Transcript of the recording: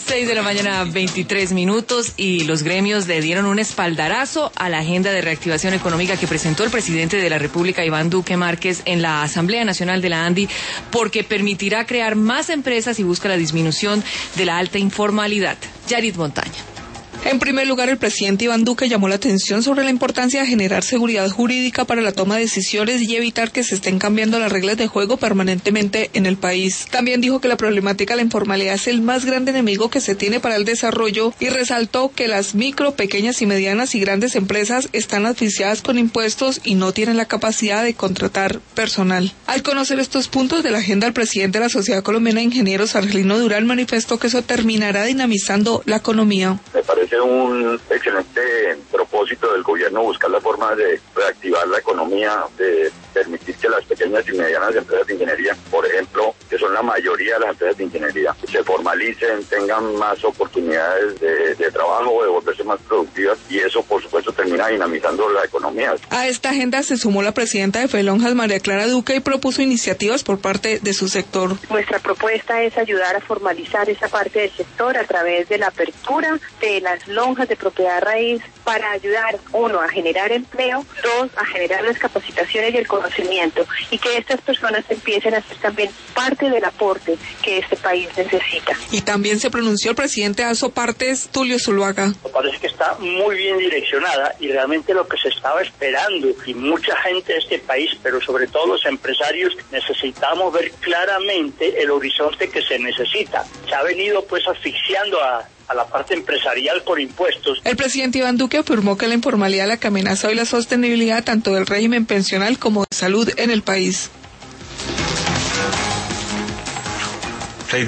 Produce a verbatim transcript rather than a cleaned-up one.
seis de la mañana, veintitrés minutos, y los gremios le dieron un espaldarazo a la agenda de reactivación económica que presentó el presidente de la República, Iván Duque Márquez, en la Asamblea Nacional de la ANDI, porque permitirá crear más empresas y busca la disminución de la alta informalidad. Yarit Montaña. En primer lugar, el presidente Iván Duque llamó la atención sobre la importancia de generar seguridad jurídica para la toma de decisiones y evitar que se estén cambiando las reglas de juego permanentemente en el país. También dijo que la problemática de la informalidad es el más grande enemigo que se tiene para el desarrollo y resaltó que las micro, pequeñas y medianas y grandes empresas están asfixiadas con impuestos y no tienen la capacidad de contratar personal. Al conocer estos puntos de la agenda, el presidente de la Sociedad Colombiana de Ingenieros, Argelino Durán, manifestó que eso terminará dinamizando la economía. Me parece un excelente propósito del gobierno buscar la forma de reactivar la economía, de permitir que las pequeñas y medianas empresas de ingeniería, por ejemplo, que son la mayoría de las empresas de ingeniería, se formalicen, tengan más oportunidades de, de trabajo, de volverse más productivas, y eso por supuesto termina dinamizando la economía. A esta agenda se sumó la presidenta de FELONJAS, María Clara Duque, y propuso iniciativas por parte de su sector. Nuestra propuesta es ayudar a formalizar esa parte del sector a través de la apertura de las lonjas de propiedad raíz para ayudar, uno, a generar empleo, dos, a generar las capacitaciones y el conocimiento, y que estas personas empiecen a ser también parte del aporte que este país necesita. Y también se pronunció el presidente de Asopartes, Tulio Zuluaga. Me parece que está muy bien direccionada y realmente lo que se estaba esperando, y mucha gente de este país, pero sobre todo los empresarios, necesitamos ver claramente el horizonte que se necesita. Se ha venido pues asfixiando a a la parte empresarial por impuestos. El presidente Iván Duque afirmó que la informalidad la que amenaza hoy la sostenibilidad tanto del régimen pensional como de salud en el país.